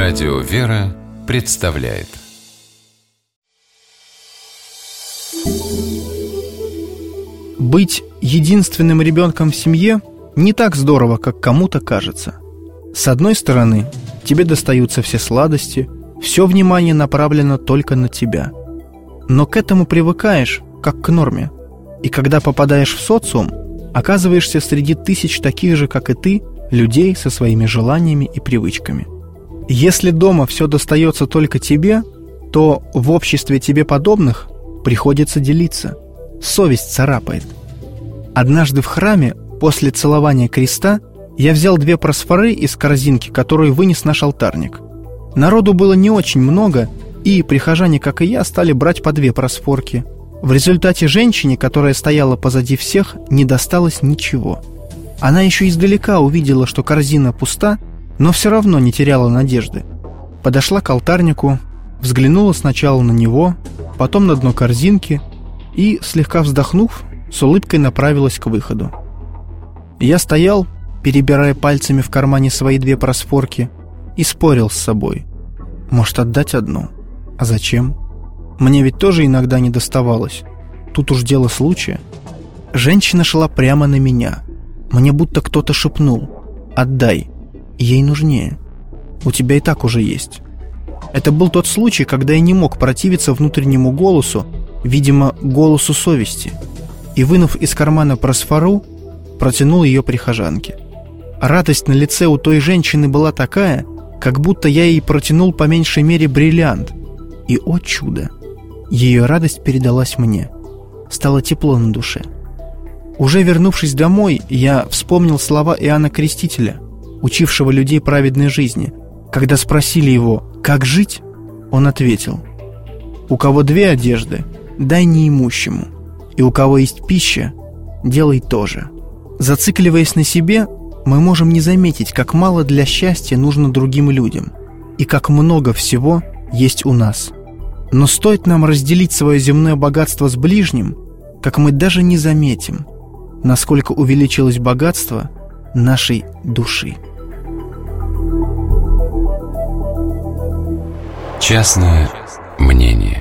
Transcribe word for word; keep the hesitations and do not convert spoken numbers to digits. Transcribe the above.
Радио «Вера» представляет. Быть единственным ребенком в семье не так здорово, как кому-то кажется. С одной стороны, тебе достаются все сладости, все внимание направлено только на тебя. Но к этому привыкаешь, как к норме. И когда попадаешь в социум, оказываешься среди тысяч таких же, как и ты, людей со своими желаниями и привычками. Если дома все достается только тебе, то в обществе тебе подобных приходится делиться. Совесть царапает. Однажды в храме, после целования креста, я взял две просфоры из корзинки, которую вынес наш алтарник. Народу было не очень много, и прихожане, как и я, стали брать по две просфорки. В результате женщине, которая стояла позади всех, не досталось ничего. Она еще издалека увидела, что корзина пуста, но все равно не теряла надежды. Подошла к алтарнику, взглянула сначала на него, потом на дно корзинки и, слегка вздохнув, с улыбкой направилась к выходу. Я стоял, перебирая пальцами в кармане свои две просфорки, и спорил с собой. Может, отдать одну? А зачем? Мне ведь тоже иногда не доставалось. Тут уж дело случая. Женщина шла прямо на меня. Мне будто кто-то шепнул: «Отдай, ей нужнее. У тебя и так уже есть». Это был тот случай, когда я не мог противиться внутреннему голосу, видимо, голосу совести, и, вынув из кармана просфору, протянул ее прихожанке. Радость на лице у той женщины была такая, как будто я ей протянул по меньшей мере бриллиант. И, о чудо, ее радость передалась мне. Стало тепло на душе. Уже вернувшись домой, я вспомнил слова Иоанна Крестителя, учившего людей праведной жизни. Когда спросили его, как жить, он ответил: «У кого две одежды, дай неимущему, и у кого есть пища, делай то же». Зацикливаясь на себе, мы можем не заметить, как мало для счастья нужно другим людям, и как много всего есть у нас. Но стоит нам разделить свое земное богатство с ближним, как мы даже не заметим, насколько увеличилось богатство нашей души. Частное мнение.